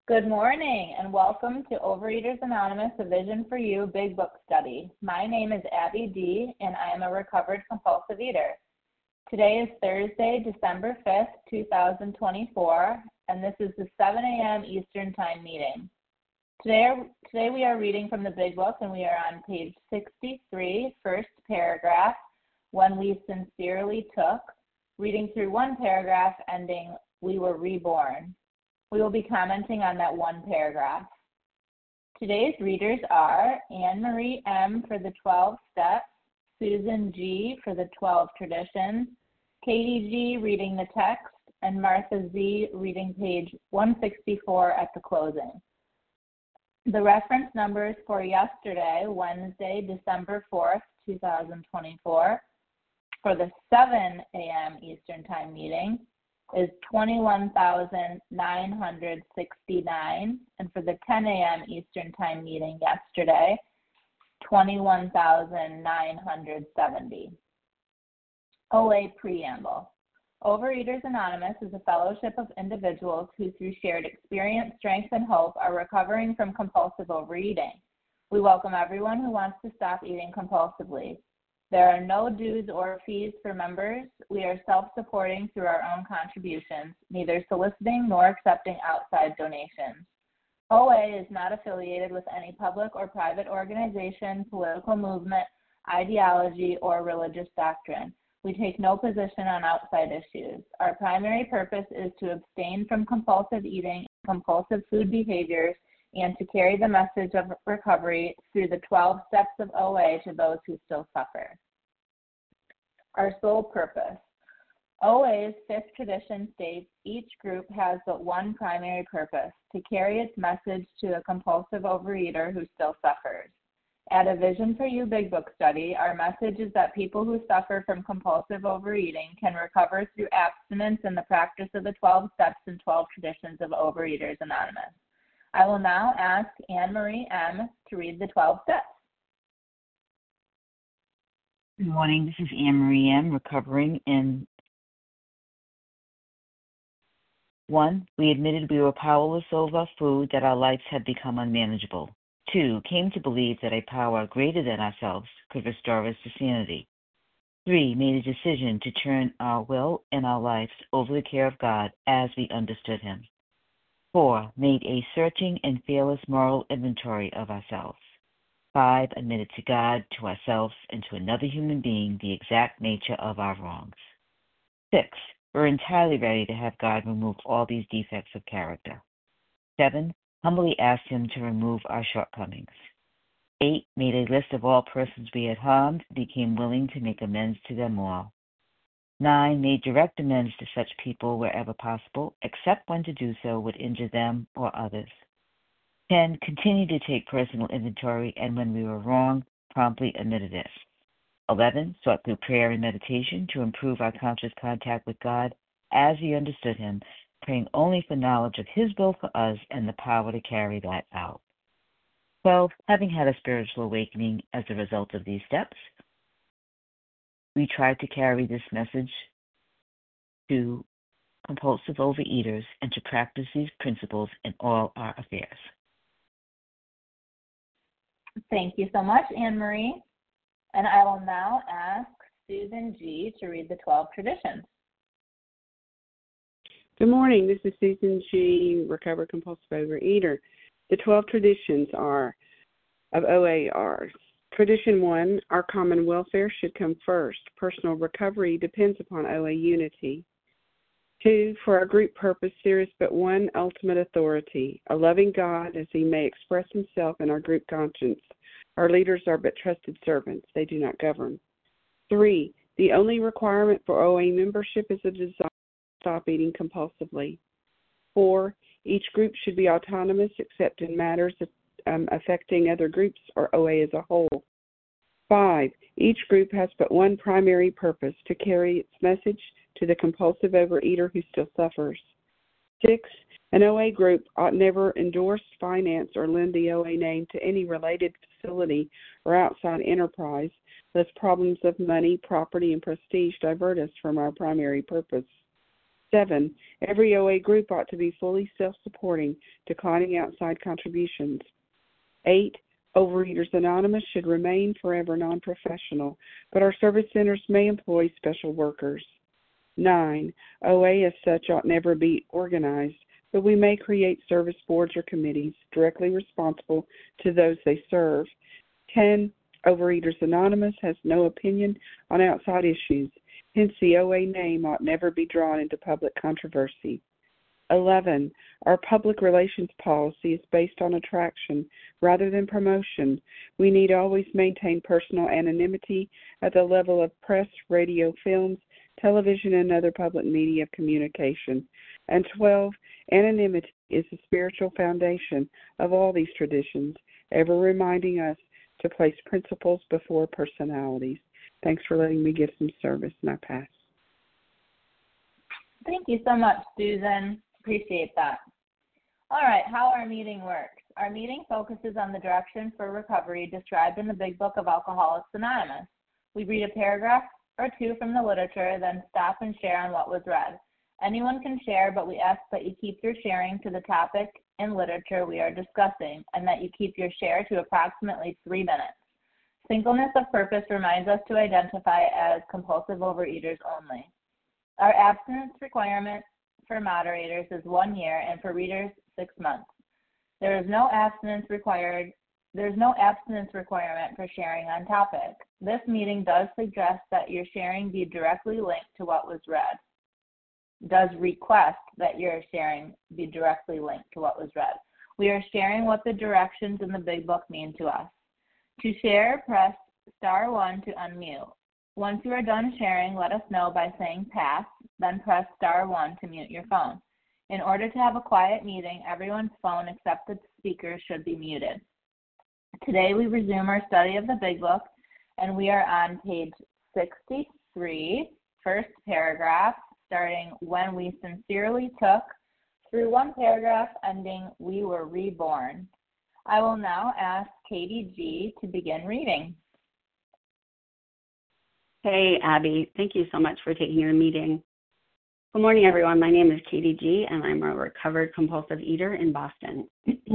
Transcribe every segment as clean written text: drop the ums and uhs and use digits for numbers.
Good morning and welcome to Overeaters Anonymous, A Vision for You Big Book Study. My name is Abby D. and I am a recovered compulsive eater. Today is Thursday, December 5th, 2024, and this is the 7 a.m. Eastern Time meeting. Today we are reading from the Big Book and we are on page 63, first paragraph, When We Sincerely Took, reading through one paragraph ending, We Were Reborn. We will be commenting on that one paragraph. Today's readers are Anne Marie M. for the 12 Steps, Susan G. for the 12 Traditions, Katie G. reading the text, and Martha Z. reading page 164 at the closing. The reference numbers for yesterday, Wednesday, December 4th, 2024, for the 7 a.m. Eastern Time meeting, is 21,969, and for the 10 a.m. Eastern Time meeting yesterday, 21,970. OA Preamble. Overeaters Anonymous is a fellowship of individuals who, through shared experience, strength, and hope, are recovering from compulsive overeating. We welcome everyone who wants to stop eating compulsively. There are no dues or fees for members. We are self-supporting through our own contributions, neither soliciting nor accepting outside donations. OA is not affiliated with any public or private organization, political movement, ideology, or religious doctrine. We take no position on outside issues. Our primary purpose is to abstain from compulsive eating and compulsive food behaviors and to carry the message of recovery through the 12 steps of OA to those who still suffer. Our sole purpose. OA's fifth tradition states each group has but one primary purpose, to carry its message to a compulsive overeater who still suffers. At A Vision for You Big Book Study, our message is that people who suffer from compulsive overeating can recover through abstinence and the practice of the 12 steps and 12 traditions of Overeaters Anonymous. I will now ask Anne Marie M. to read the 12 steps. Good morning. This is Anne Marie M. recovering in 1. We admitted we were powerless over food, that our lives had become unmanageable. 2. Came to believe that a power greater than ourselves could restore us to sanity. 3. Made a decision to turn our will and our lives over the care of God as we understood Him. 4. Made a searching and fearless moral inventory of ourselves. 5. Admitted to God, to ourselves, and to another human being the exact nature of our wrongs. 6. We're entirely ready to have God remove all these defects of character. 7. Humbly asked Him to remove our shortcomings. 8. Made a list of all persons we had harmed, became willing to make amends to them all. 9. Made direct amends to such people wherever possible, except when to do so would injure them or others. 10. Continued to take personal inventory, and when we were wrong, promptly admitted it. 11. Sought through prayer and meditation to improve our conscious contact with God as we understood Him, praying only for knowledge of His will for us and the power to carry that out. 12. Having had a spiritual awakening as a result of these steps, we tried to carry this message to compulsive overeaters and to practice these principles in all our affairs. Thank you so much, Anne Marie. And I will now ask Susan G. to read the 12 traditions. Good morning. This is Susan G., recovered compulsive overeater. The 12 traditions of OA are: Tradition 1, our common welfare should come first. Personal recovery depends upon OA unity. 2, for our group purpose, there is but one ultimate authority, a loving God as He may express Himself in our group conscience. Our leaders are but trusted servants. They do not govern. 3, the only requirement for OA membership is a desire to stop eating compulsively. 4, each group should be autonomous except in matters affecting other groups or OA as a whole. 5, each group has but one primary purpose, to carry its message to the compulsive overeater who still suffers. 6, an OA group ought never endorse, finance, or lend the OA name to any related facility or outside enterprise, lest problems of money, property, and prestige divert us from our primary purpose. 7, every OA group ought to be fully self-supporting, declining outside contributions. 8, Overeaters Anonymous should remain forever non-professional, but our service centers may employ special workers. 9, OA as such ought never be organized, but we may create service boards or committees directly responsible to those they serve. 10, Overeaters Anonymous has no opinion on outside issues. Hence, the OA name ought never be drawn into public controversy. 11, our public relations policy is based on attraction rather than promotion. We need always maintain personal anonymity at the level of press, radio, films, television, and other public media of communication. And 12, anonymity is the spiritual foundation of all these traditions, ever reminding us to place principles before personalities. Thanks for letting me give some service, and I pass. Thank you so much, Susan. Appreciate that. All right, how our meeting works. Our meeting focuses on the direction for recovery described in the Big Book of Alcoholics Anonymous. We read a paragraph or two from the literature, then stop and share on what was read. Anyone can share, but we ask that you keep your sharing to the topic and literature we are discussing, and that you keep your share to approximately 3 minutes. Singleness of purpose reminds us to identify as compulsive overeaters only. Our abstinence requirement for moderators is 1 year, and for readers, 6 months. There is no abstinence required. There's no abstinence requirement for sharing on topic. This meeting does suggest that your sharing be directly linked to what was read. Does request that your sharing be directly linked to what was read. We are sharing what the directions in the Big Book mean to us. To share, press *1 to unmute. Once you are done sharing, let us know by saying pass, then press *1 to mute your phone. In order to have a quiet meeting, everyone's phone except the speaker should be muted. Today we resume our study of the Big Book, and we are on page 63, first paragraph, starting when we sincerely took, through one paragraph ending we were reborn. I will now ask Katie G. to begin reading. Hey, Abby. Thank you so much for taking the meeting. Good morning, everyone. My name is Katie G., and I'm a recovered compulsive eater in Boston.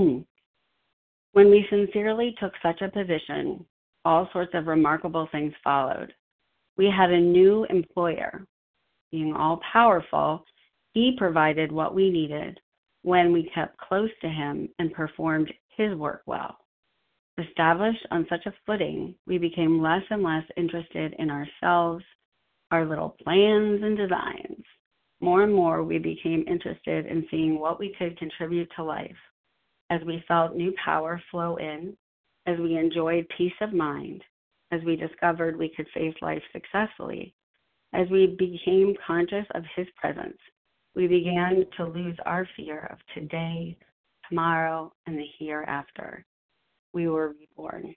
When we sincerely took such a position, all sorts of remarkable things followed. We had a new employer. Being all-powerful, he provided what we needed when we kept close to him and performed his work well. Established on such a footing, we became less and less interested in ourselves, our little plans and designs. More and more, we became interested in seeing what we could contribute to life. As we felt new power flow in, as we enjoyed peace of mind, as we discovered we could face life successfully, as we became conscious of his presence, we began to lose our fear of today, tomorrow, and the hereafter. We were reborn.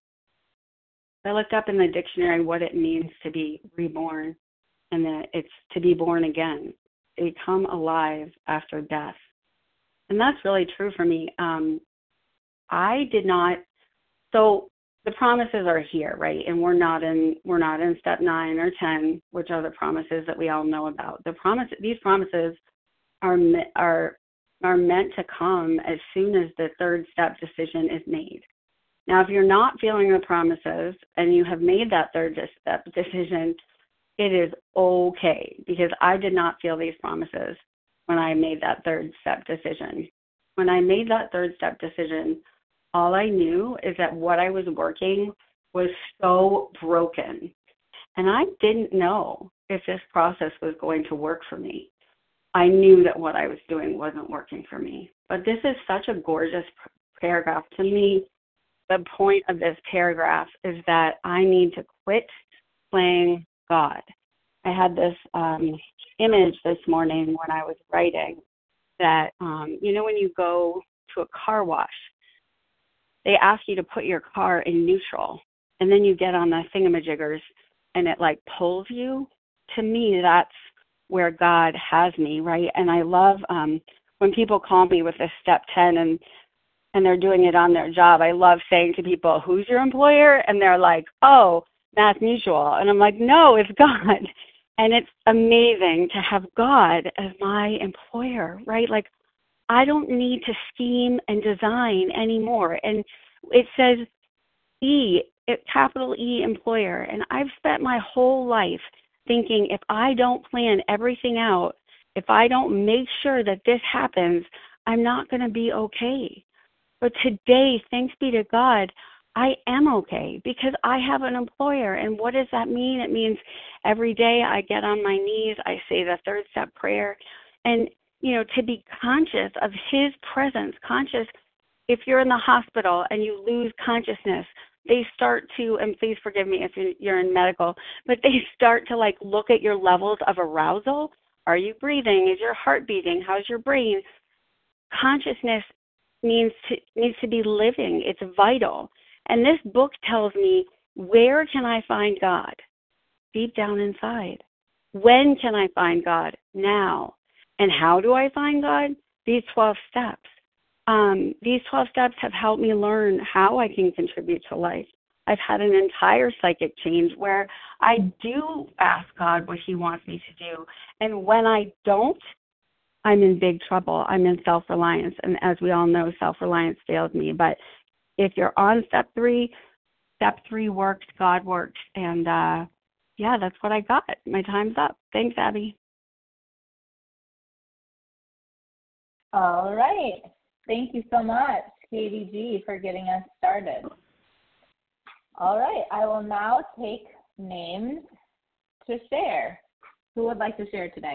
I looked up in the dictionary what it means to be reborn, and that it's to be born again, to become alive after death. And that's really true for me. I did not, so the promises are here, right? And we're not in step 9 or 10, which are the promises that we all know about. These promises are meant to come as soon as the third step decision is made. Now, if you're not feeling the promises and you have made that third step decision, it is okay, because I did not feel these promises when I made that third step decision. When I made that third step decision, all I knew is that what I was working was so broken. And I didn't know if this process was going to work for me. I knew that what I was doing wasn't working for me. But this is such a gorgeous paragraph. To me, the point of this paragraph is that I need to quit playing God. I had this image this morning when I was writing that, when you go to a car wash, they ask you to put your car in neutral, and then you get on the thingamajiggers, and it pulls you. To me, that's where God has me, right? And I love when people call me with this step 10 and they're doing it on their job. I love saying to people, "Who's your employer?" And they're like, "Oh, Mass Mutual." And I'm like, "No, it's God." And it's amazing to have God as my employer, right? Like, I don't need to scheme and design anymore. And it says capital E, employer. And I've spent my whole life thinking if I don't plan everything out, if I don't make sure that this happens, I'm not going to be okay. But today, thanks be to God, I am okay because I have an employer. And what does that mean? It means every day I get on my knees, I say the third step prayer, and, to be conscious of his presence, conscious if you're in the hospital and you lose consciousness, they start to, and please forgive me if you're in medical, but they start to look at your levels of arousal. Are you breathing? Is your heart beating? How's your brain? Consciousness needs to be living. It's vital. And this book tells me, where can I find God? Deep down inside. When can I find God? Now. And how do I find God? These 12 steps. These 12 steps have helped me learn how I can contribute to life. I've had an entire psychic change where I do ask God what he wants me to do. And when I don't, I'm in big trouble. I'm in self-reliance. And as we all know, self-reliance failed me. But if you're on step 3 works, God works. And that's what I got. My time's up. Thanks, Abby. All right. Thank you so much, Katie G, for getting us started. All right. I will now take names to share. Who would like to share today?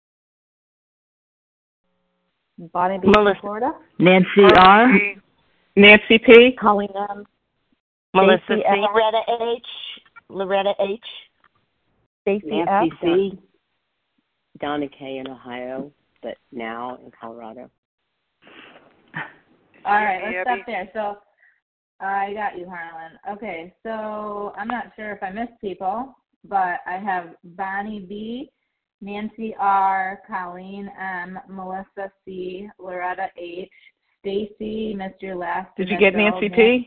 Bonnie B. Melissa. Florida. Nancy R. Nancy P. Colleen M. Melissa Stacey C. F. Loretta H. Stacey Nancy F. C. Donna K. in Ohio, but now in Colorado. All right, let's stop there. So I got you, Harlan. Okay, so I'm not sure if I missed people, but I have Bonnie B, Nancy R, Colleen M, Melissa C, Loretta H, Stacy, missed your last. Did you get Nancy P?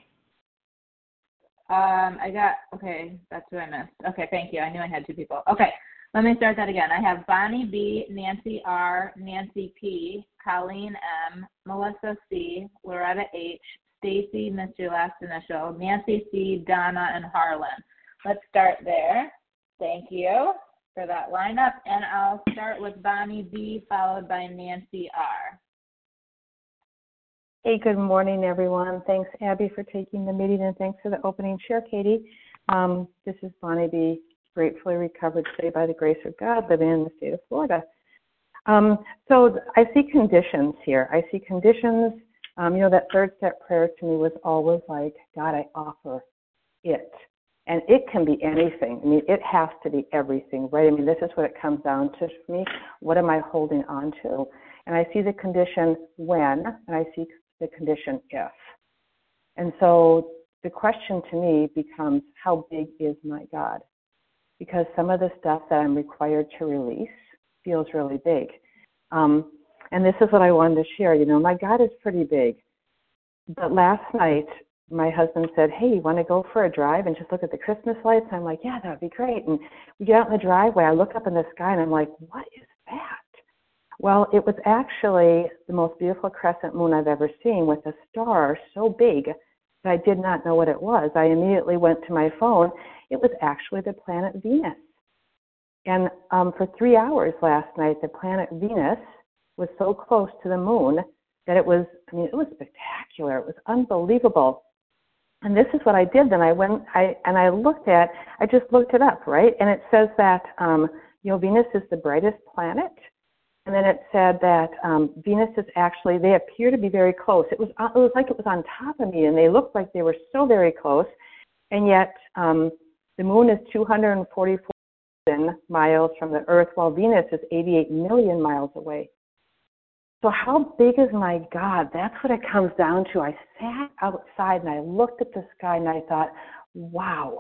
Okay, that's who I missed. Okay, thank you. I knew I had 2 people. Okay, let me start that again. I have Bonnie B, Nancy R, Nancy P, Colleen M, Melissa C, Loretta H, Stacy, missed your last initial, Nancy C, Donna, and Harlan. Let's start there. Thank you for that lineup. And I'll start with Bonnie B, followed by Nancy R. Hey, good morning, everyone. Thanks, Abby, for taking the meeting, and thanks for the opening share, Katie. This is Bonnie B., gratefully recovered today by the grace of God, living in the state of Florida. So I see conditions here. I see conditions. That third step prayer to me was always like, God, I offer it. And it can be anything. I mean, it has to be everything, right? I mean, this is what it comes down to for me. What am I holding on to? And I see the condition when, and I see the condition if. And so the question to me becomes, how big is my God? Because some of the stuff that I'm required to release feels really big. And this is what I wanted to share. My God is pretty big. But last night, my husband said, hey, you want to go for a drive and just look at the Christmas lights? I'm like, yeah, that would be great. And we get out in the driveway. I look up in the sky, and I'm like, what is that? Well, it was actually the most beautiful crescent moon I've ever seen, with a star so big that I did not know what it was. I immediately went to my phone. It was actually the planet Venus. And for 3 hours last night, the planet Venus was so close to the moon that it was spectacular. It was unbelievable. And this is what I did. Then I just looked it up, right? And it says that, Venus is the brightest planet. And then it said that Venus is actually, they appear to be very close. It was like it was on top of me, and they looked like they were so very close. And yet the moon is 244 miles from the Earth, while Venus is 88 million miles away. So how big is my God? That's what it comes down to. I sat outside and I looked at the sky and I thought, wow.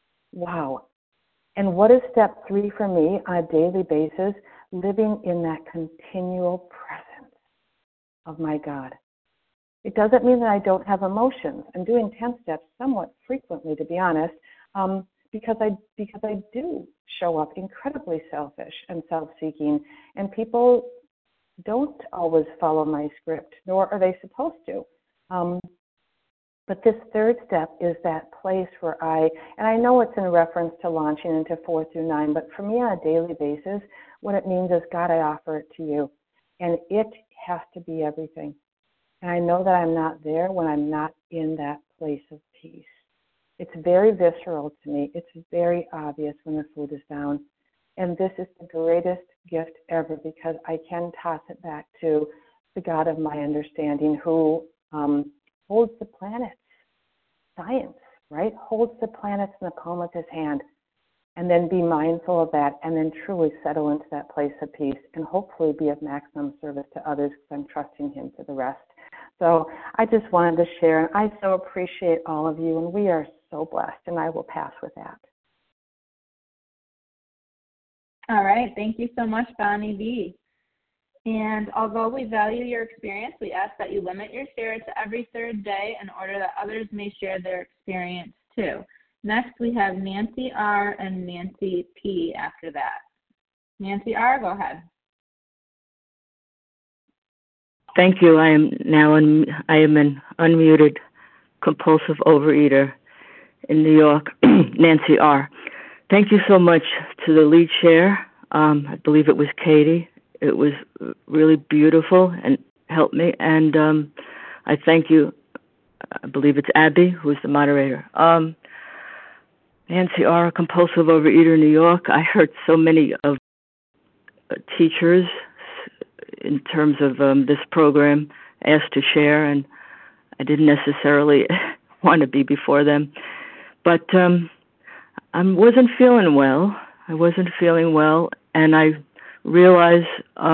And what is step 3 for me on a daily basis? Living in that continual presence of my God. It doesn't mean that I don't have emotions. I'm doing 10 steps somewhat frequently, to be honest, because I do show up incredibly selfish and self-seeking, and people don't always follow my script, nor are they supposed to. But this third step is that place where and I know it's in reference to launching into 4 through 9, but for me on a daily basis, what it means is, God, I offer it to you. And it has to be everything. And I know that I'm not there when I'm not in that place of peace. It's very visceral to me. It's very obvious when the food is down. And this is the greatest gift ever, because I can toss it back to the God of my understanding, who holds the planets, science, right? Holds the planets in the palm of his hand. And then be mindful of that, and then truly settle into that place of peace, and hopefully be of maximum service to others, because I'm trusting him for the rest. So I just wanted to share, and I so appreciate all of you, and we are so blessed, and I will pass with that. All right. Thank you so much, Bonnie B. And although we value your experience, we ask that you limit your share to every third day in order that others may share their experience too. Next, we have Nancy R. and Nancy P. after that. Nancy R., go ahead. Thank you. I am an unmuted compulsive overeater in New York, Nancy R. Thank you so much to the lead chair. I believe it was Katie. It was really beautiful and helped me. And I thank you. I believe it's Abby, who is the moderator. Nancy R., compulsive overeater in New York. I heard so many of teachers in terms of this program asked to share, and I didn't necessarily want to be before them. But I wasn't feeling well. And I realized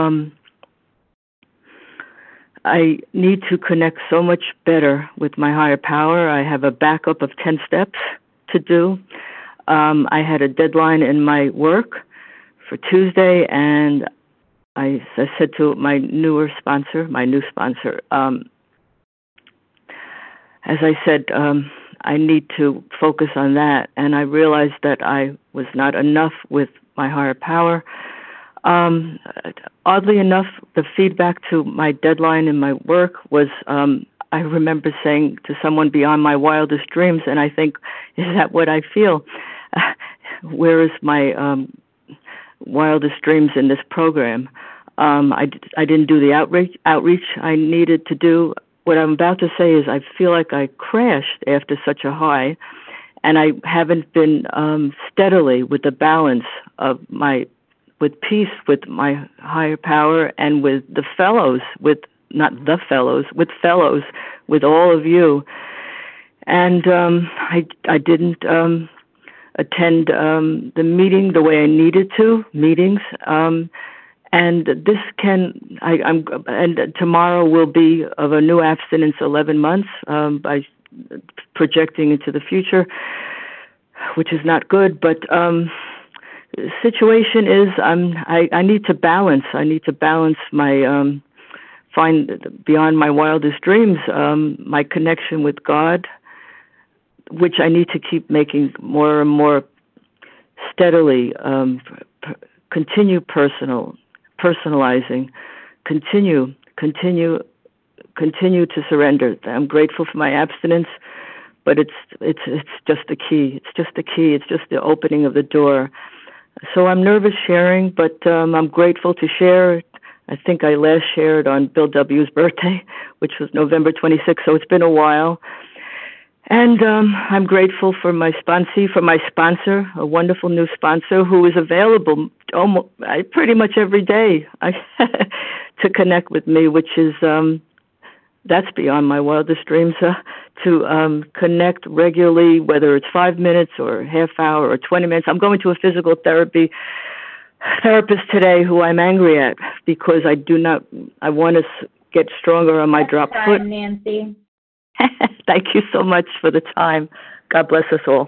I need to connect so much better with my higher power. I have a backup of 10 steps to do. I had a deadline in my work for Tuesday, and I said to my new sponsor, as I said, I need to focus on that. And I realized that I was not enough with my higher power. Oddly enough, the feedback to my deadline in my work was, I remember saying to someone, beyond my wildest dreams, and I think, is that what I feel? Where is my wildest dreams in this program? I didn't do the outreach I needed to do. What I'm about to say is I feel like I crashed after such a high, and I haven't been steadily with the balance of with peace with my higher power and with the fellows, with fellows, with all of you. And I didn't attend the meeting the way I needed to, meetings. And this and tomorrow will be of a new abstinence 11 months by projecting into the future, which is not good. But the situation is I need to balance. I need to balance my find beyond my wildest dreams my connection with God, which I need to keep making more and more steadily. Continue personalizing. Continue to surrender. I'm grateful for my abstinence, but it's just the key. It's just the key. It's just the opening of the door. So I'm nervous sharing, but I'm grateful to share. I think I last shared on Bill W.'s birthday, which was November 26th, so it's been a while. And I'm grateful for my sponsor, a wonderful new sponsor who is available pretty much every day to connect with me, which is that's beyond my wildest dreams, to connect regularly, whether it's 5 minutes or half hour or 20 minutes. I'm going to a physical therapist today who I'm angry at because I want to get stronger on my drop foot. Nancy. Thank you so much for the time. God bless us all.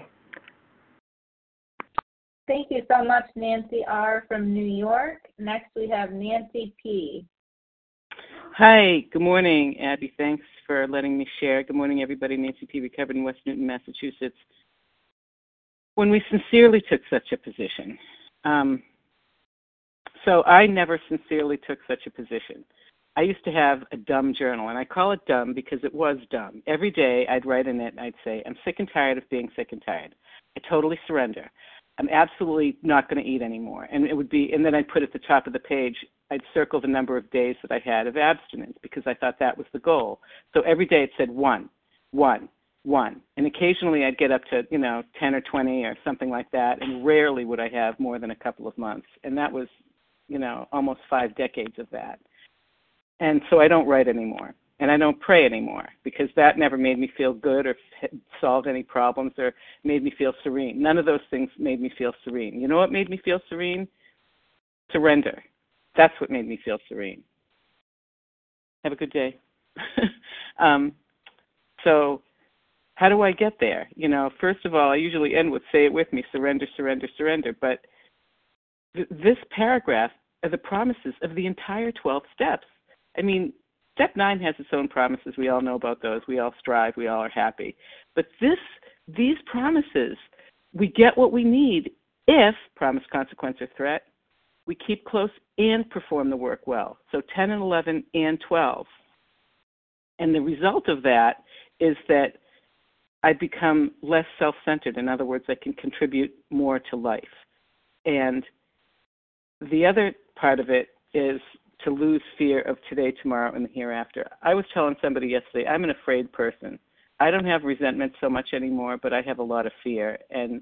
Thank you so much, Nancy R. from New York. Next, we have Nancy P. Hi, good morning, Abby. Thanks for letting me share. Good morning, everybody. Nancy P. recovered in West Newton, Massachusetts. when we sincerely took such a position. So I never sincerely took such a position. I used to have a dumb journal, and I call it dumb because it was dumb. Every day I'd write in it and I'd say, I'm sick and tired of being sick and tired. I totally surrender. I'm absolutely not going to eat anymore. And it would be, and then I'd put at the top of the page, I'd circle the number of days that I had of abstinence because I thought that was the goal. So every day it said 1. And occasionally I'd get up to, 10 or 20 or something like that, and rarely would I have more than a couple of months. And that was, almost 5 decades of that. And so I don't write anymore, and I don't pray anymore because that never made me feel good or solved any problems or made me feel serene. None of those things made me feel serene. You know what made me feel serene? Surrender. That's what made me feel serene. Have a good day. So how do I get there? First of all, I usually end with, say it with me, surrender, surrender, surrender. But this paragraph are the promises of the entire 12 steps. I mean, step 9 has its own promises. We all know about those. We all strive. We all are happy. But these promises, we get what we need if, promise, consequence, or threat, we keep close and perform the work well. So 10 and 11 and 12. And the result of that is that I become less self-centered. In other words, I can contribute more to life. And the other part of it is to lose fear of today, tomorrow, and the hereafter. I was telling somebody yesterday, I'm an afraid person. I don't have resentment so much anymore, but I have a lot of fear.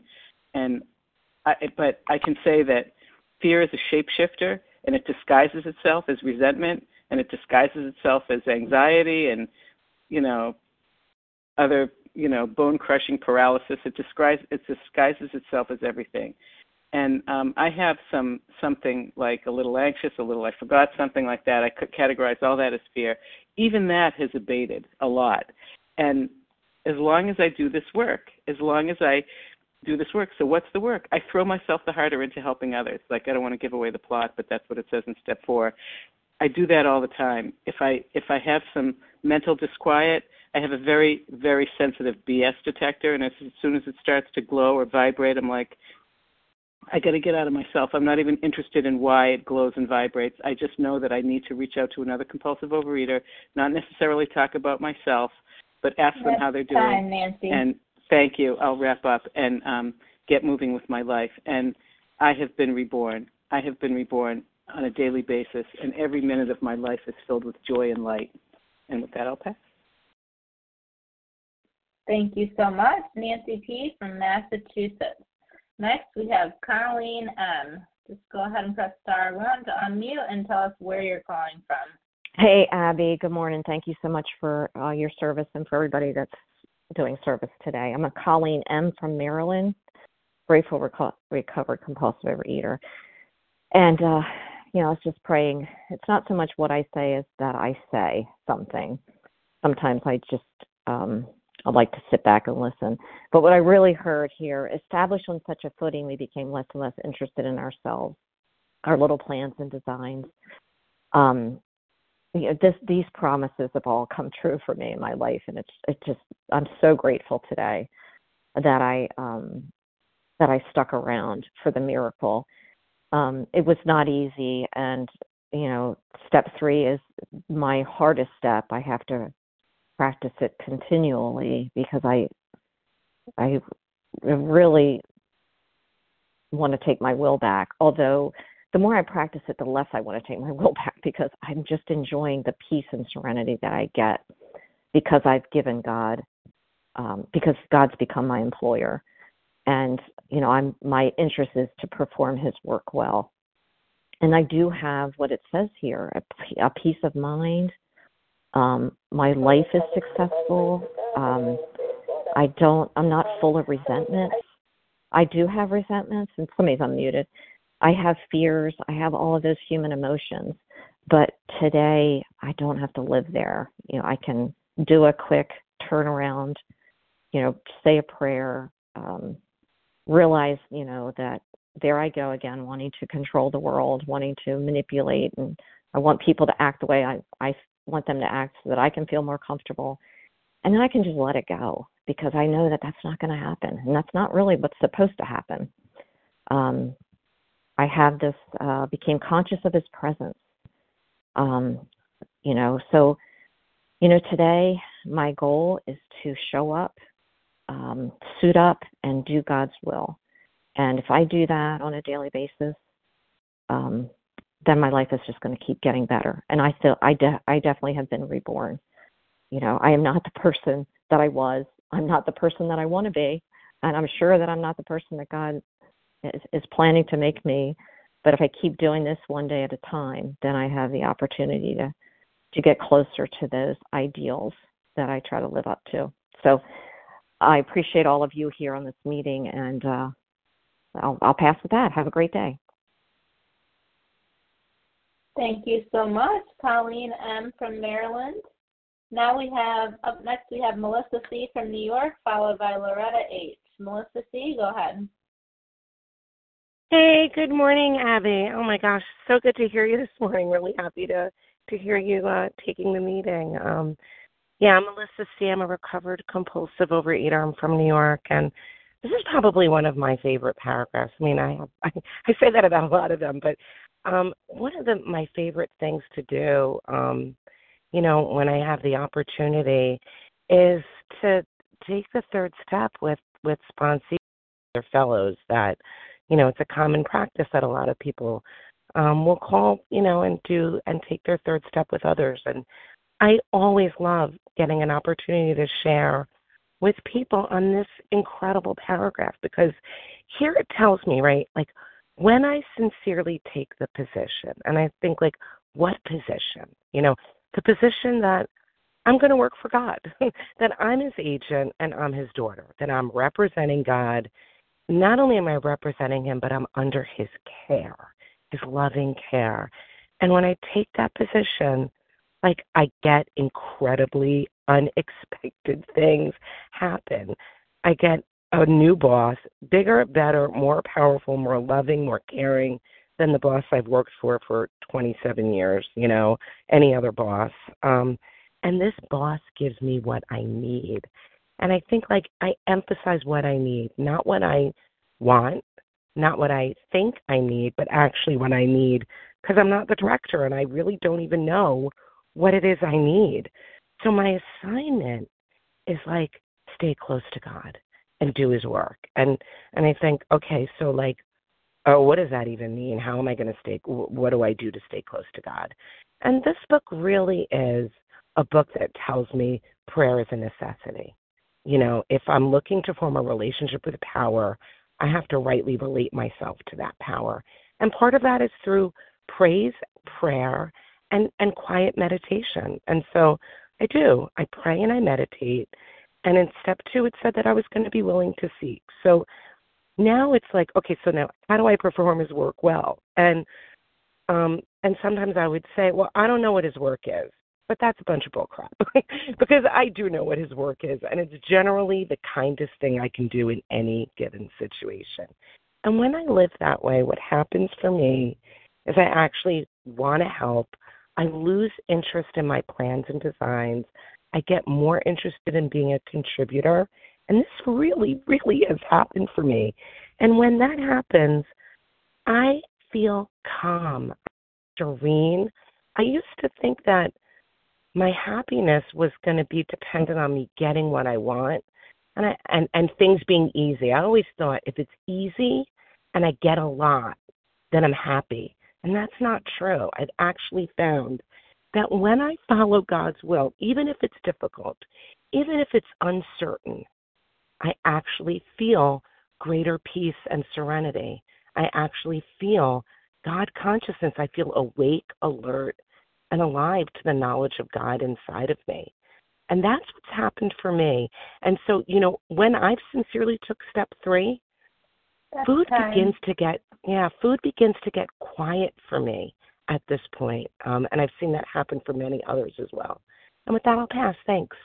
But I can say that fear is a shapeshifter, and it disguises itself as resentment, and it disguises itself as anxiety and, other, bone-crushing paralysis. It disguises itself as everything. And I have something like a little anxious, a little I forgot, something like that. I could categorize all that as fear. Even that has abated a lot. And as long as I do this work, so what's the work? I throw myself the harder into helping others. Like, I don't want to give away the plot, but that's what it says in step 4. I do that all the time. If I have some mental disquiet, I have a very, very sensitive BS detector, and as soon as it starts to glow or vibrate, I'm like, I got to get out of myself. I'm not even interested in why it glows and vibrates. I just know that I need to reach out to another compulsive overeater, not necessarily talk about myself, but ask them how they're doing. Time, Nancy. And thank you. I'll wrap up and get moving with my life. And I have been reborn. I have been reborn on a daily basis, and every minute of my life is filled with joy and light. And with that, I'll pass. Thank you so much, Nancy P. from Massachusetts. Next, we have Colleen M. Just go ahead and press star 1 to unmute and tell us where you're calling from. Hey, Abby. Good morning. Thank you so much for your service and for everybody that's doing service today. I'm a Colleen M. from Maryland, grateful recovered compulsive overeater. And, I was just praying. It's not so much what I say as that I say something. Sometimes I just I'd like to sit back and listen. But what I really heard here, established on such a footing, we became less and less interested in ourselves, our little plans and designs. These promises have all come true for me in my life, and it's just I'm so grateful today that I stuck around for the miracle. It was not easy, and step 3 is my hardest step. I have to practice it continually because I really want to take my will back. Although the more I practice it, the less I want to take my will back because I'm just enjoying the peace and serenity that I get because I've given God, because God's become my employer. And, my interest is to perform his work well. And I do have what it says here, a peace of mind. My life is successful. I'm not full of resentments. I do have resentments, and somebody's unmuted. I have fears. I have all of those human emotions. But today, I don't have to live there. I can do a quick turnaround, say a prayer, realize, that there I go again, wanting to control the world, wanting to manipulate, and I want people to act the way I want them to act so that I can feel more comfortable. And then I can just let it go because I know that that's not going to happen. And that's not really what's supposed to happen. I have this, became conscious of his presence. So, today my goal is to show up, suit up, and do God's will. And if I do that on a daily basis, then my life is just going to keep getting better. And I feel I definitely have been reborn. I am not the person that I was. I'm not the person that I want to be. And I'm sure that I'm not the person that God is planning to make me. But if I keep doing this one day at a time, then I have the opportunity to get closer to those ideals that I try to live up to. So I appreciate all of you here on this meeting, and I'll pass with that. Have a great day. Thank you so much, Colleen M. from Maryland. Now up next we have Melissa C. from New York, followed by Loretta H. Melissa C., go ahead. Hey, good morning, Abby. Oh my gosh, so good to hear you this morning. Really happy to hear you taking the meeting. I'm Melissa C. I'm a recovered compulsive overeater. I'm from New York, and this is probably one of my favorite paragraphs. I mean, I say that about a lot of them, but one of my favorite things to do, when I have the opportunity, is to take the third step with sponsees or fellows that, it's a common practice that a lot of people will call, and do and take their third step with others. And I always love getting an opportunity to share with people on this incredible paragraph, because here it tells me, right, like when I sincerely take the position, and I think like, what position? The position that I'm going to work for God, that I'm his agent and I'm his daughter, that I'm representing God. Not only am I representing him, but I'm under his care, his loving care. And when I take that position, like I get incredibly unexpected things happen. I get a new boss, bigger, better, more powerful, more loving, more caring than the boss I've worked for 27 years, any other boss. And this boss gives me what I need. And I think like I emphasize what I need, not what I want, not what I think I need, but actually what I need, because I'm not the director and I really don't even know what it is I need. So my assignment is like stay close to God and do his work. And I think, okay, so like, oh, what does that even mean? How am I going to what do I do to stay close to God? And this book really is a book that tells me prayer is a necessity. If I'm looking to form a relationship with power, I have to rightly relate myself to that power. And part of that is through praise, prayer, and quiet meditation. And so I do. I pray and I meditate. And in step 2, it said that I was going to be willing to seek. So now it's like, okay, so now how do I perform his work well? And sometimes I would say, well, I don't know what his work is. But that's a bunch of bullcrap because I do know what his work is, and it's generally the kindest thing I can do in any given situation. And when I live that way, what happens for me is I actually want to help. I lose interest in my plans and designs. I get more interested in being a contributor, and this really, really has happened for me. And when that happens, I feel calm, serene. I used to think that my happiness was going to be dependent on me getting what I want and things being easy. I always thought if it's easy and I get a lot, then I'm happy. And that's not true. I've actually found that when I follow God's will, even if it's difficult, even if it's uncertain, I actually feel greater peace and serenity. I actually feel God consciousness. I feel awake, alert, and alive to the knowledge of God inside of me. And that's what's happened for me. And so, when I've sincerely took step 3, food begins to get quiet for me at this point. And I've seen that happen for many others as well. And with that, I'll pass. Thanks.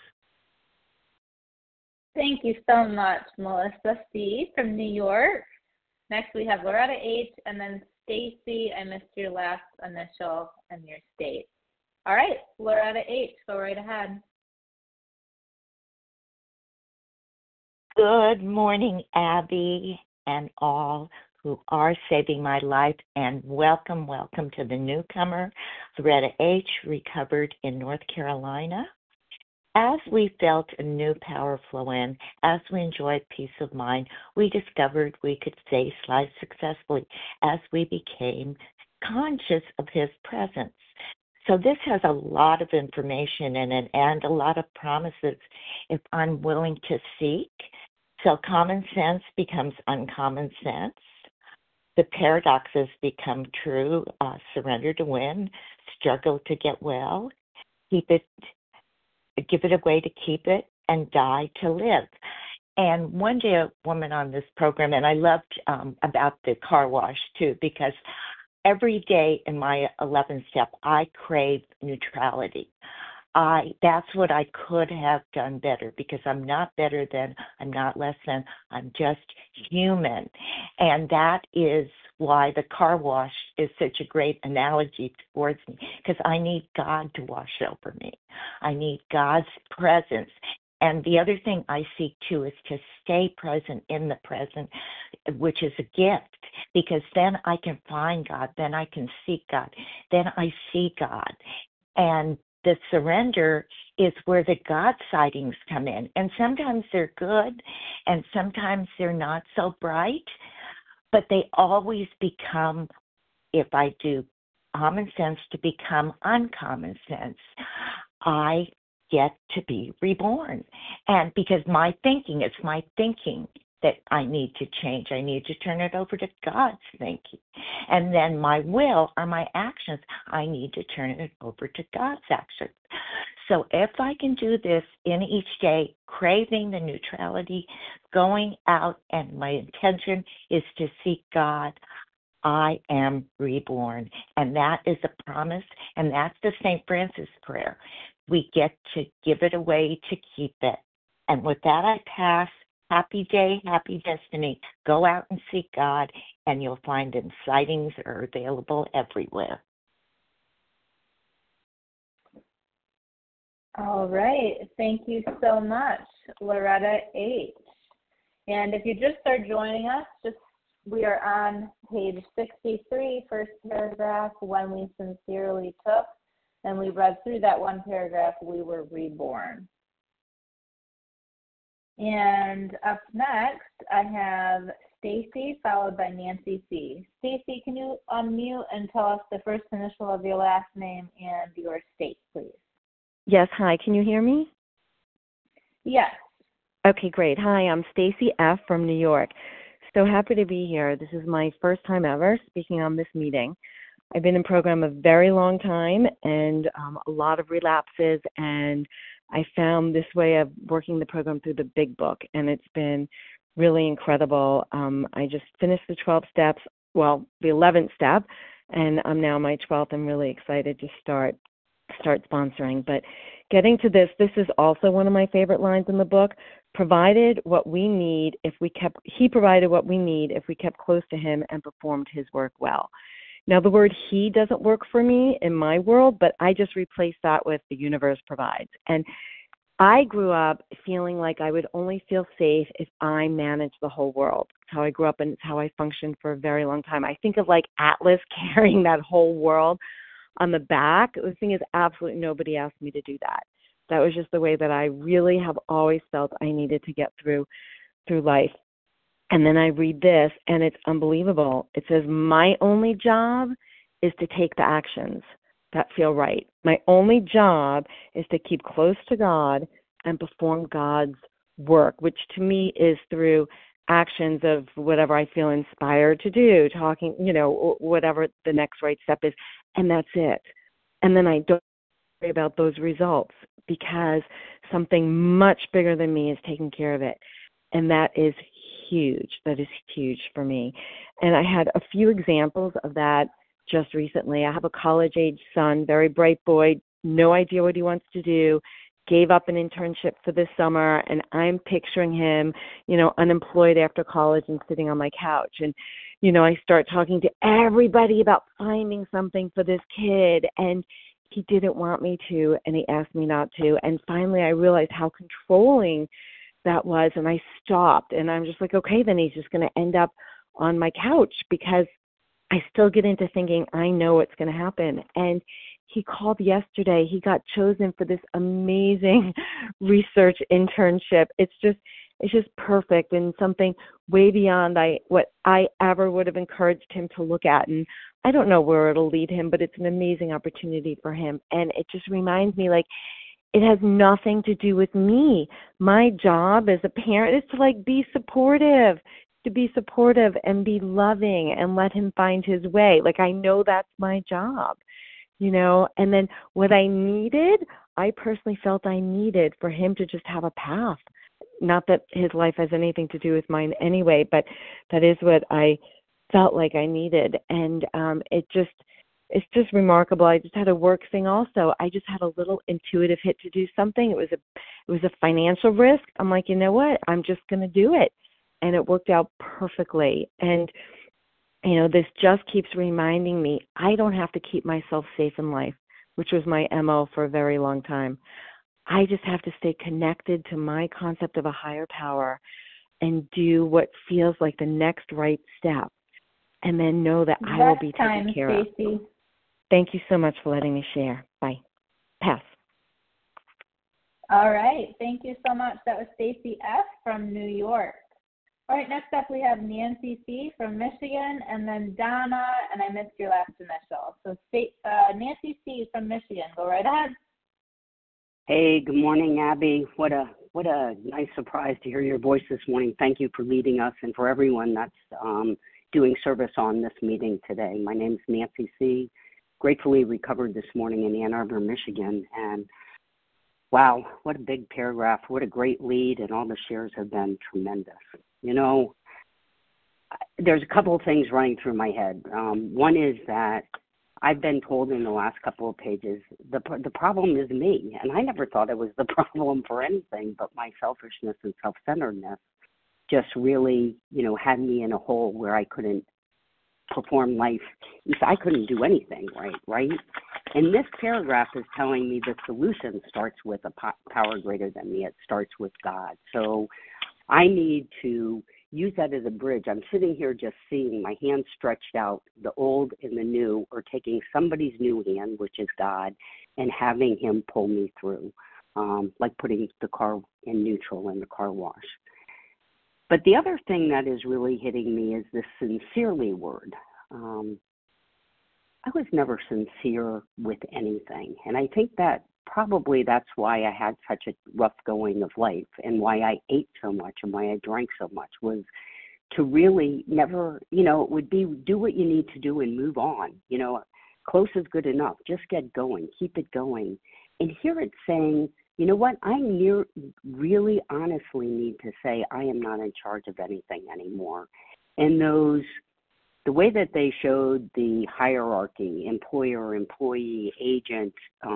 Thank you so much, Melissa C. from New York. Next, we have Loretta H. and then Stacy. I missed your last initial and your state. All right, Loretta H., go right ahead. Good morning, Abby, and all who are saving my life, and welcome to the newcomer, Loretta H., recovered in North Carolina. As we felt a new power flow in, as we enjoyed peace of mind, we discovered we could face life successfully as we became conscious of His presence. So this has a lot of information in it and a lot of promises if I'm willing to seek. So common sense becomes uncommon sense. The paradoxes become true. Surrender to win, struggle to get well, give it away to keep it, and die to live. And one day a woman on this program, and I loved about the car wash too, because every day in my 11th step, I crave neutrality. That's what I could have done better, because I'm not better than, I'm not less than, I'm just human. And that is why the car wash is such a great analogy towards me, because I need God to wash over me. I need God's presence. And the other thing I seek too is to stay present in the present, which is a gift, because then I can find God, then I can seek God, then I see God. And the surrender is where the God sightings come in. And sometimes they're good, and sometimes they're not so bright, but they always become, if I do common sense to become uncommon sense, I get to be reborn. And because it's my thinking that I need to change. I need to turn it over to God's thinking. And then my will or my actions, I need to turn it over to God's actions. So if I can do this in each day, craving the neutrality, going out, and my intention is to seek God, I am reborn. And that is a promise, and that's the St. Francis prayer. We get to give it away to keep it. And with that, I pass. Happy day, happy destiny. Go out and seek God, and you'll find Him. Sightings are available everywhere. All right. Thank you so much, Loretta H. And if you just are joining us, we are on page 63, first paragraph, when we sincerely took, and we read through that one paragraph, we were reborn. And up next, I have Stacy, followed by Nancy C. Stacy, can you unmute and tell us the first initial of your last name and your state, please? Yes, hi. Can you hear me? Yes. Okay, great. Hi, I'm Stacy F. from New York. So happy to be here. This is my first time ever speaking on this meeting. I've been in program a very long time and a lot of relapses, and I found this way of working the program through the big book, and it's been really incredible. I just finished the 12 steps, the 11th step, and I'm now my 12th. I'm really excited to start sponsoring. But getting to this is also one of my favorite lines in the book. He provided what we need if we kept close to Him and performed His work well. Now, the word He doesn't work for me in my world, but I just replaced that with the universe provides. And I grew up feeling like I would only feel safe if I managed the whole world. It's how I grew up, and it's how I functioned for a very long time. I think of like Atlas carrying that whole world on the back. The thing is, absolutely nobody asked me to do that. That was just the way that I really have always felt I needed to get through life. And then I read this, and it's unbelievable. It says, my only job is to take the actions that feel right. My only job is to keep close to God and perform God's work, which to me is through actions of whatever I feel inspired to do, talking, whatever the next right step is. And that's it. And then I don't worry about those results because something much bigger than me is taking care of it. And that is huge. That is huge for me. And I had a few examples of that just recently. I have a college-age son, very bright boy, no idea what he wants to do, gave up an internship for this summer, and I'm picturing him, unemployed after college and sitting on my couch. And, I start talking to everybody about finding something for this kid, and he didn't want me to, and he asked me not to. And finally I realized how controlling that was, and I stopped, and I'm just like, okay, then he's just going to end up on my couch, because I still get into thinking I know what's going to happen. And he called yesterday. He got chosen for this amazing research internship. It's just perfect, and something way beyond what I ever would have encouraged him to look at. And I don't know where it'll lead him, but it's an amazing opportunity for him. And it just reminds me, like, it has nothing to do with me. My job as a parent is to, like, be supportive and be loving and let him find his way. Like, I know that's my job, and then what I personally felt I needed for him to just have a path. Not that his life has anything to do with mine anyway, but that is what I felt like I needed. And it's just remarkable. I just had a work thing also. I just had a little intuitive hit to do something. It was a financial risk. I'm like, you know what? I'm just going to do it. And it worked out perfectly. And, this just keeps reminding me I don't have to keep myself safe in life, which was my MO for a very long time. I just have to stay connected to my concept of a higher power and do what feels like the next right step, and then know that I will be taken care of. Thank you so much for letting me share. Bye. Pass. All right. Thank you so much. That was Stacy F. from New York. All right, next up we have Nancy C. from Michigan, and then Donna, and I missed your last initial. So Nancy C. from Michigan, go right ahead. Hey, good morning, Abby. What a nice surprise to hear your voice this morning. Thank you for leading us, and for everyone that's doing service on this meeting today. My name is Nancy C. Gratefully recovered this morning in Ann Arbor, Michigan, and wow, what a big paragraph. What a great lead, and all the shares have been tremendous. There's a couple of things running through my head. One is that I've been told in the last couple of pages, the problem is me, and I never thought it was the problem for anything, but my selfishness and self-centeredness just really, had me in a hole where I couldn't perform life. I couldn't do anything right? And this paragraph is telling me the solution starts with a power greater than me. It starts with God. So I need to use that as a bridge. I'm sitting here just seeing my hand stretched out, the old and the new, or taking somebody's new hand, which is God, and having him pull me through, like putting the car in neutral in the car wash. But the other thing that is really hitting me is this sincerely word. I was never sincere with anything, and I think that probably that's why I had such a rough going of life, and why I ate so much and why I drank so much, was to really never, it would be do what you need to do and move on. Close is good enough. Just get going. Keep it going. And here it's saying, you know what? I really honestly need to say I am not in charge of anything anymore. And the way that they showed the hierarchy, employer, employee, agent,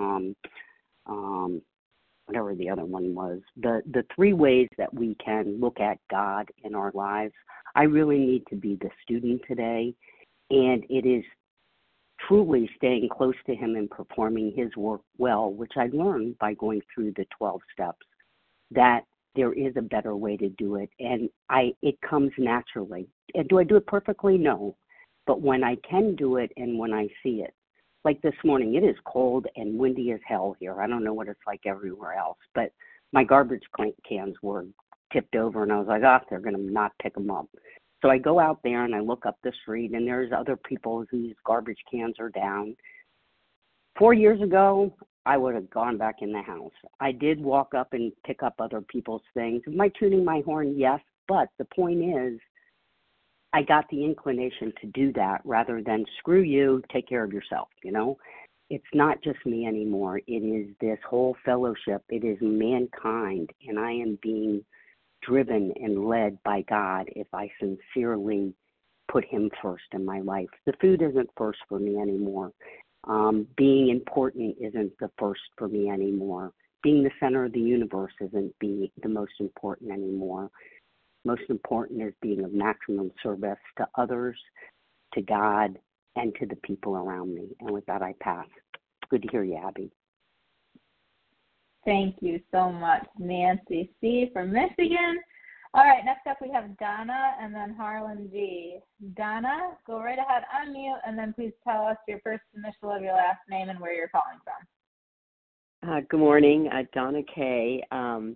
whatever the other one was, the three ways that we can look at God in our lives, I really need to be the student today, and it is truly staying close to him and performing his work well, which I learned by going through the 12 steps, that there is a better way to do it, and it comes naturally. And do I do it perfectly? No. But when I can do it and when I see it, like this morning, it is cold and windy as hell here. I don't know what it's like everywhere else, but my garbage cans were tipped over, and I was like, they're going to not pick them up. So I go out there and I look up the street, and there's other people whose garbage cans are down. 4 years ago, I would have gone back in the house. I did walk up and pick up other people's things. Am I tooting my horn? Yes, but the point is, I got the inclination to do that rather than screw you, take care of yourself, It's not just me anymore. It is this whole fellowship. It is mankind, and I am being driven and led by God if I sincerely put him first in my life. The food isn't first for me anymore. Being important isn't the first for me anymore. Being the center of the universe isn't the most important anymore. Most important is being of maximum service to others, to God, and to the people around me. And with that, I pass. Good to hear you, Abby. Thank you so much, Nancy C. from Michigan. All right, next up we have Donna and then Harlan G. Donna, go right ahead, unmute, and then please tell us your first initial of your last name and where you're calling from. Good morning, Donna K. I'm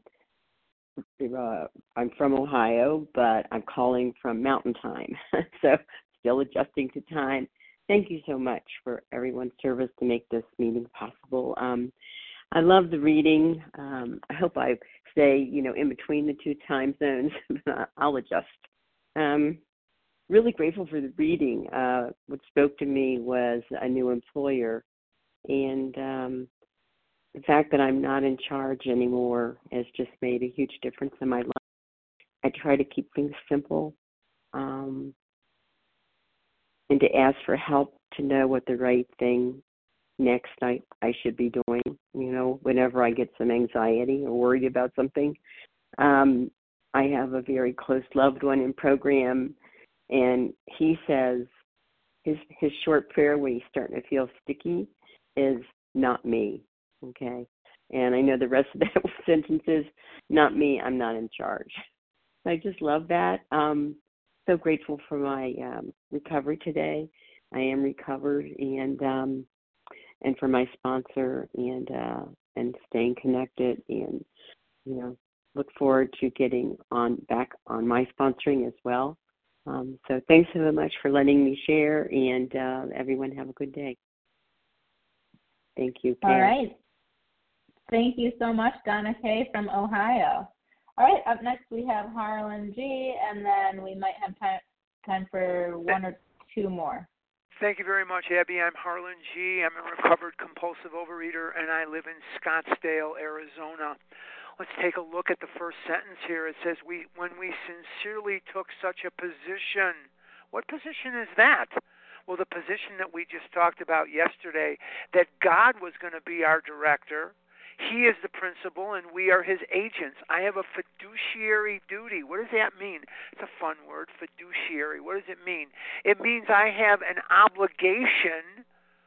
from Ohio, but I'm calling from Mountain Time, so still adjusting to time. Thank you so much for everyone's service to make this meeting possible. I love the reading. I hope I stay, in between the two time zones. I'll adjust. Really grateful for the reading. What spoke to me was a new employer, and the fact that I'm not in charge anymore has just made a huge difference in my life. I try to keep things simple, and to ask for help to know what the right thing next I should be doing, whenever I get some anxiety or worried about something. I have a very close loved one in program, and he says his short prayer when he's starting to feel sticky is not me, okay? And I know the rest of that sentence is not me, I'm not in charge. I just love that. So grateful for my recovery today. I am recovered, and for my sponsor, and staying connected, and look forward to getting back on my sponsoring as well. So thanks so much for letting me share, and everyone have a good day. Thank you, Pam. All right. Thank you so much, Donna K. from Ohio. All right, up next we have Harlan G., and then we might have time for one or two more. Thank you very much, Abby. I'm Harlan G. I'm a recovered compulsive overeater, and I live in Scottsdale, Arizona. Let's take a look at the first sentence here. It says, when we sincerely took such a position. What position is that? Well, the position that we just talked about yesterday, that God was going to be our director. He is the principal, and we are his agents. I have a fiduciary duty. What does that mean? It's a fun word, fiduciary. What does it mean? It means I have an obligation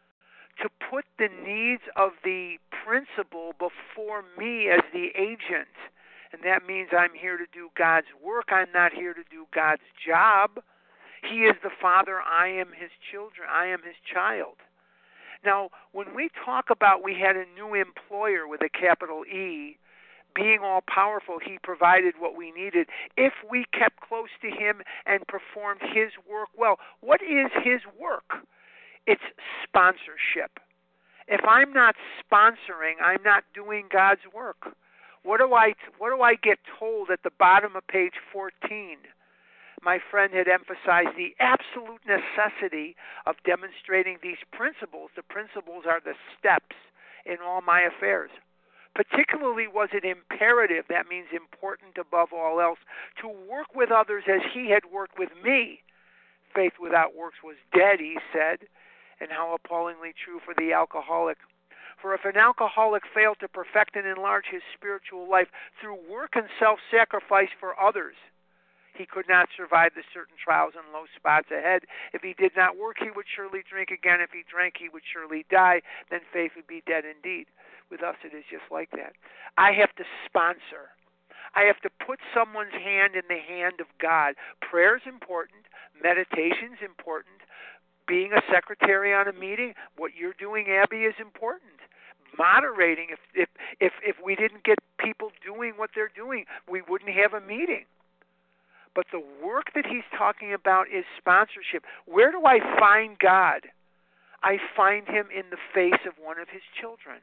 to put the needs of the principal before me as the agent. And that means I'm here to do God's work. I'm not here to do God's job. He is the Father. I am his children. I am his child. Now, when we talk about we had a new employer with a capital E, being all-powerful, he provided what we needed. If we kept close to him and performed his work well, what is his work? It's sponsorship. If I'm not sponsoring, I'm not doing God's work. What do I get told at the bottom of page 14? My friend had emphasized the absolute necessity of demonstrating these principles. The principles are the steps in all my affairs. Particularly was it imperative, that means important above all else, to work with others as he had worked with me. Faith without works was dead, he said, and how appallingly true for the alcoholic. For if an alcoholic failed to perfect and enlarge his spiritual life through work and self-sacrifice for others, he could not survive the certain trials and low spots ahead. If he did not work, he would surely drink again. If he drank, he would surely die. Then faith would be dead indeed. With us, it is just like that. I have to sponsor. I have to put someone's hand in the hand of God. Prayer is important. Meditation is important. Being a secretary on a meeting, what you're doing, Abby, is important. Moderating. If we didn't get people doing what they're doing, we wouldn't have a meeting. But the work that he's talking about is sponsorship. Where do I find God? I find him in the face of one of his children.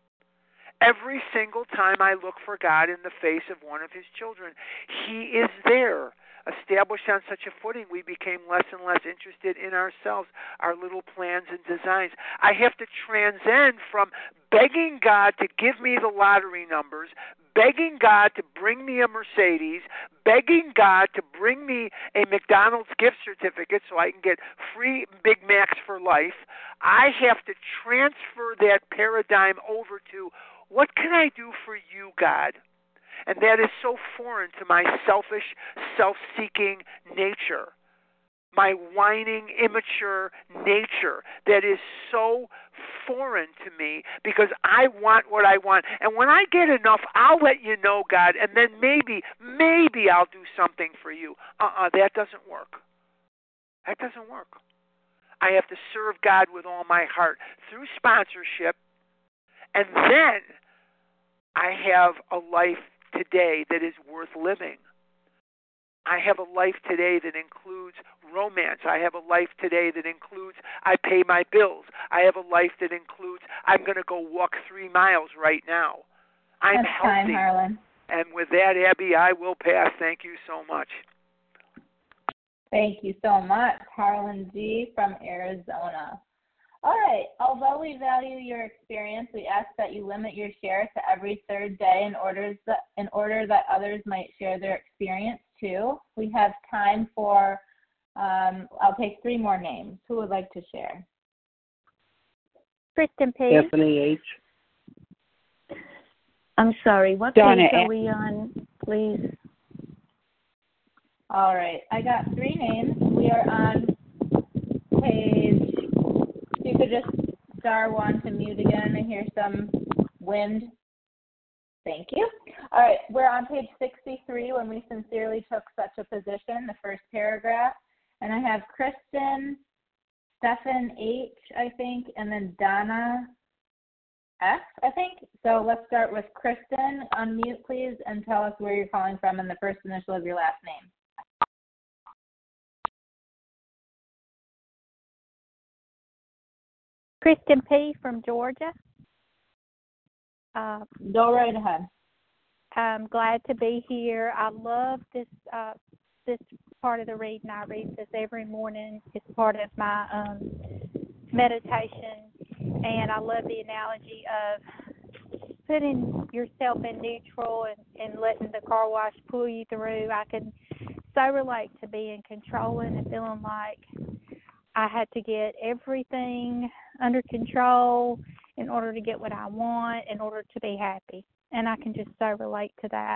Every single time I look for God in the face of one of his children, he is there. Established on such a footing, we became less and less interested in ourselves, our little plans and designs. I have to transcend from begging God to give me the lottery numbers, begging God to bring me a Mercedes, begging God to bring me a McDonald's gift certificate so I can get free Big Macs for life. I have to transfer that paradigm over to, what can I do for you, God? And that is so foreign to my selfish, self-seeking nature. my whining, immature nature that is so foreign to me because I want what I want. And when I get enough, I'll let you know, God, and then maybe I'll do something for you. That doesn't work. That doesn't work. I have to serve God with all my heart through sponsorship, and then I have a life today that is worth living. I have a life today that includes romance. I have a life today that includes I pay my bills. I have a life that includes I'm going to go walk 3 miles right now. I'm That's healthy. time, Harlan. And with that, Abby, I will pass. Thank you so much. Thank you so much, Harlan G. from Arizona. All right. Although we value your experience, we ask that you limit your share to every third day in order that others might share their experience too. We have time for, I'll take 3 more names. Who would like to share? Kristen P. Anthony H. I'm sorry, what Donna page are we on, please? All right. I got 3 names. We are on page, if you could just star 1 to mute again. I hear some wind. Thank you. All right, we're on page 63 when we sincerely took such a position, the first paragraph. And I have Kristen, Stephen H., I think, and then Donna F., I think. So let's start with Kristen. Unmute, please, and tell us where you're calling from and the first initial of your last name. Kristen P. from Georgia. Go right ahead. I'm glad to be here. I love this part of the reading. I read this every morning. It's part of my meditation, and I love the analogy of putting yourself in neutral and letting the car wash pull you through. I can so relate to being controlling and feeling like I had to get everything under control in order to get what I want, in order to be happy. And I can just so relate to that.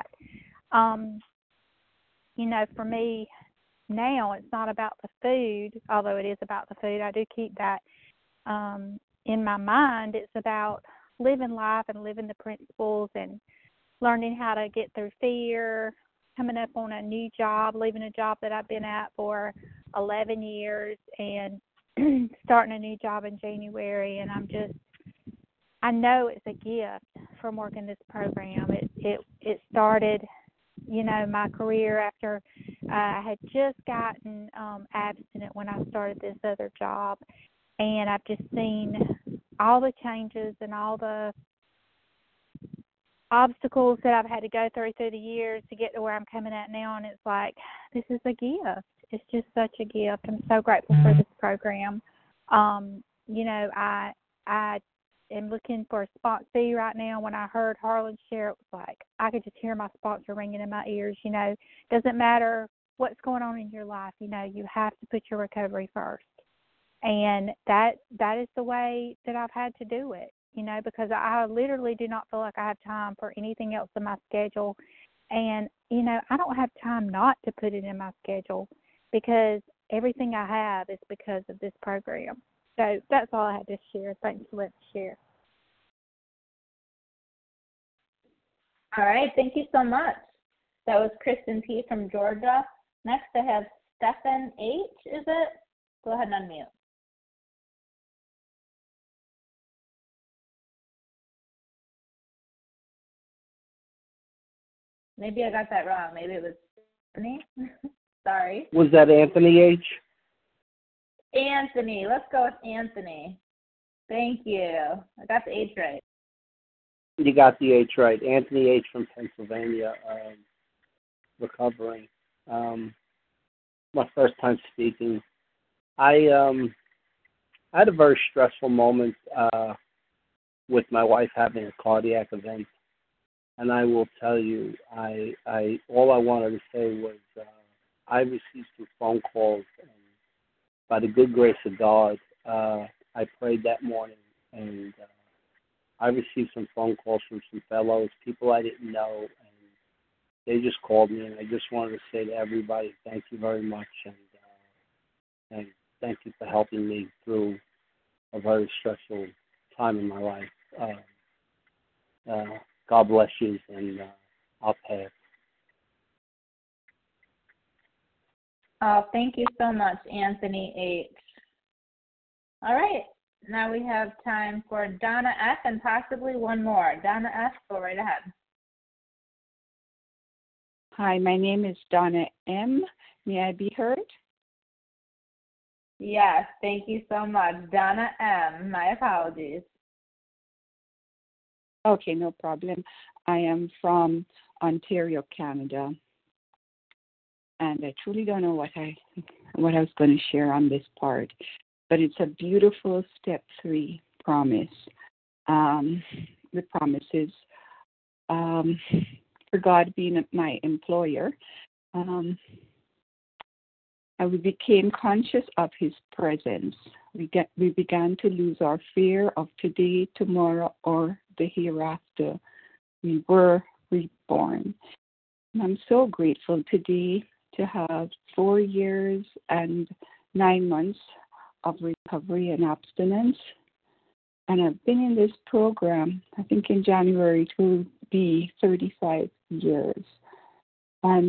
For me now, it's not about the food, although it is about the food. I do keep that in my mind. It's about living life and living the principles and learning how to get through fear, coming up on a new job, leaving a job that I've been at for 11 years and starting a new job in January. And I know it's a gift from working this program. It started, my career after I had just gotten abstinent when I started this other job. And I've just seen all the changes and all the obstacles that I've had to go through the years to get to where I'm coming at now. And it's like, this is a gift. It's just such a gift. I'm so grateful for this program. I am looking for a sponsee right now. When I heard Harlan share, it was like I could just hear my sponsor ringing in my ears. Doesn't matter what's going on in your life. You have to put your recovery first. And that is the way that I've had to do it, because I literally do not feel like I have time for anything else in my schedule. And, I don't have time not to put it in my schedule because everything I have is because of this program. So that's all I had to share. Thanks for letting me share. All right. Thank you so much. That was Kristen P. from Georgia. Next, I have Stephen H., is it? Go ahead and unmute. Maybe I got that wrong. Maybe it was Anthony. Sorry. Was that Anthony H.? Anthony. Let's go with Anthony. Thank you. I got the H right. You got the H right. Anthony H. from Pennsylvania, recovering. My first time speaking. I had a very stressful moment with my wife having a cardiac event. And I will tell you, all I wanted to say was I received some phone calls, and by the good grace of God, I prayed that morning, and I received some phone calls from some fellows, people I didn't know, and they just called me, and I just wanted to say to everybody, thank you very much, and And thank you for helping me through a very stressful time in my life. God bless you, and I'll pass. Thank you so much, Anthony H. All right, now we have time for Donna F. and possibly one more. Donna F., go right ahead. Hi, my name is Donna M. May I be heard? Yes, thank you so much. Donna M., my apologies. Okay, no problem. I am from Ontario, Canada. And I truly don't know what I was going to share on this part, but it's a beautiful step 3 promise. The promise is for God being my employer. We became conscious of His presence. We began to lose our fear of today, tomorrow, or the hereafter. We were reborn. And I'm so grateful today to have 4 years and 9 months of recovery and abstinence. And I've been in this program, I think in January it will be 35 years. And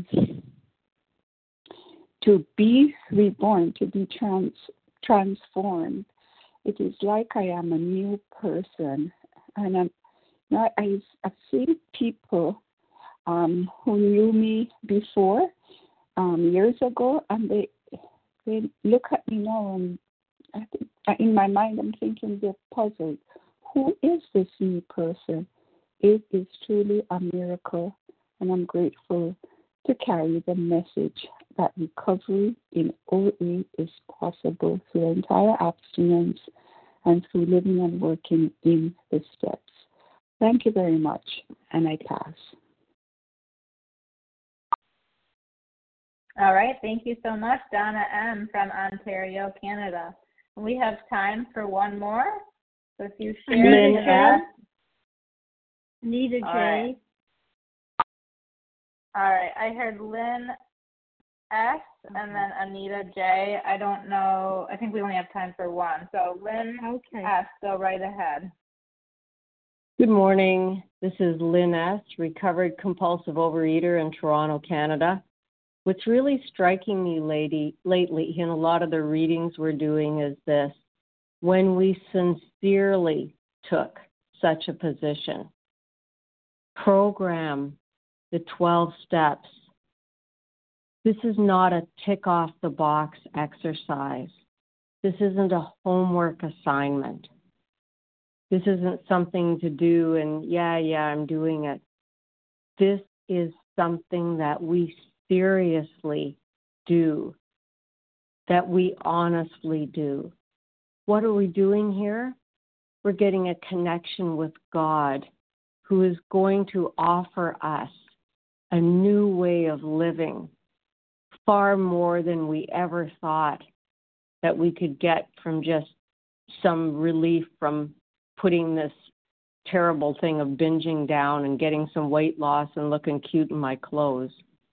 to be reborn, to be transformed, it is like I am a new person. And I've seen people who knew me before, years ago, and they look at me now, and I think, in my mind I'm thinking they're puzzled. Who is this new person? It is truly a miracle, and I'm grateful to carry the message that recovery in OA is possible through entire abstinence and through living and working in the steps. Thank you very much, and I pass. All right, thank you so much, Donna M. from Ontario, Canada. We have time for one more. So if you share Lynn F. Anita J. Right. All right, I heard Lynn S. and then Anita J. I don't know. I think we only have time for one. So Lynn S., go right ahead. Good morning. This is Lynn S., recovered compulsive overeater in Toronto, Canada. What's really striking me lately in a lot of the readings we're doing is this: when we sincerely took such a position, program the 12 steps. This is not a tick off the box exercise. This isn't a homework assignment. This isn't something to do and I'm doing it. This is something that we seriously do, that we honestly do. What are we doing here? We're getting a connection with God, who is going to offer us a new way of living, far more than we ever thought that we could get from just some relief from putting this terrible thing of binging down and getting some weight loss and looking cute in my clothes.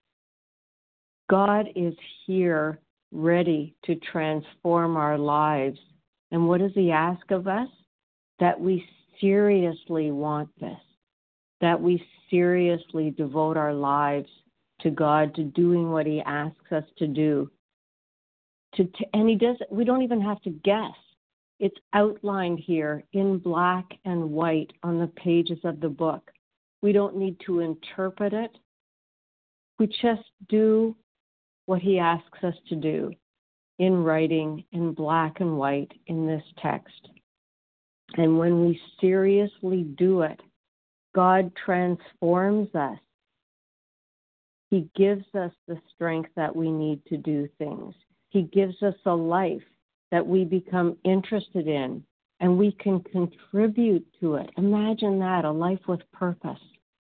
God is here ready to transform our lives. And what does He ask of us? That we seriously want this, that we seriously devote our lives to God, to doing what He asks us to do. And He does. We don't even have to guess. It's outlined here in black and white on the pages of the book. We don't need to interpret it. We just do what He asks us to do in writing in black and white in this text. And when we seriously do it, God transforms us. He gives us the strength that we need to do things. He gives us a life that we become interested in, and we can contribute to it. Imagine that, a life with purpose.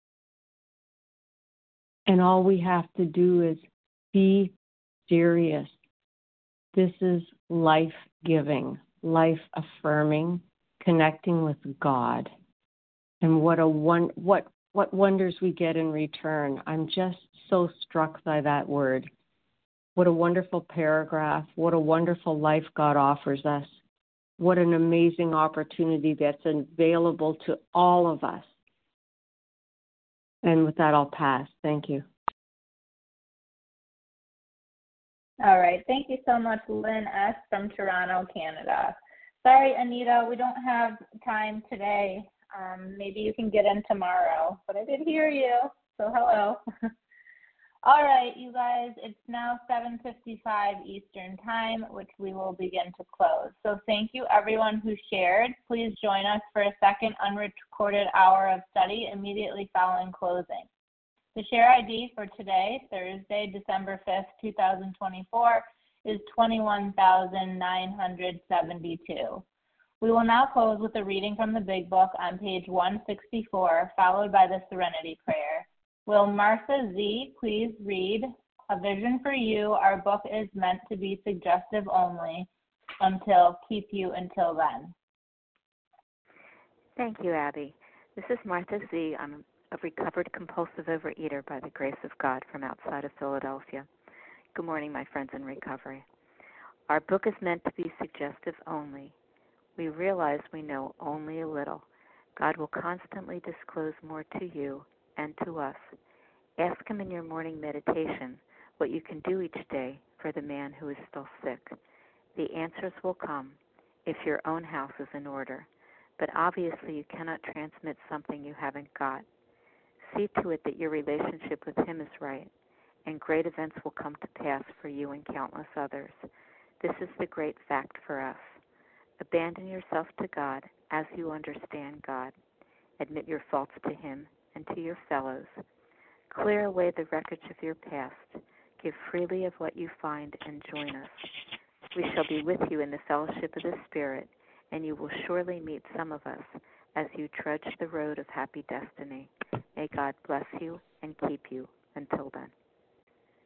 And all we have to do is be serious. This is life-giving, life-affirming, connecting with God. And what wonders we get in return. I'm just so struck by that word. What a wonderful paragraph. What a wonderful life God offers us. What an amazing opportunity that's available to all of us. And with that, I'll pass. Thank you. All right. Thank you so much, Lynn S. from Toronto, Canada. Sorry, Anita, we don't have time today. Maybe you can get in tomorrow, but I did hear you, so hello. All right, you guys, it's now 7:55 Eastern Time, which we will begin to close. So thank you, everyone who shared. Please join us for a second unrecorded hour of study immediately following closing. The share ID for today, Thursday, December 5th, 2024, is 21,972. We will now close with a reading from the Big Book on page 164, followed by the Serenity Prayer. Will Martha Z. please read A Vision for You? Our book is meant to be suggestive only keep you until then. Thank you, Abby. This is Martha Z. I'm a recovered compulsive overeater by the grace of God from outside of Philadelphia. Good morning, my friends in recovery. Our book is meant to be suggestive only. We realize we know only a little. God will constantly disclose more to you and to us. Ask Him in your morning meditation what you can do each day for the man who is still sick. The answers will come if your own house is in order, but obviously you cannot transmit something you haven't got. See to it that your relationship with Him is right, and great events will come to pass for you and countless others. This is the great fact for us. Abandon yourself to God as you understand God. Admit your faults to Him and to your fellows. Clear away the wreckage of your past. Give freely of what you find and join us. We shall be with you in the fellowship of the Spirit, and you will surely meet some of us as you trudge the road of happy destiny. May God bless you and keep you until then.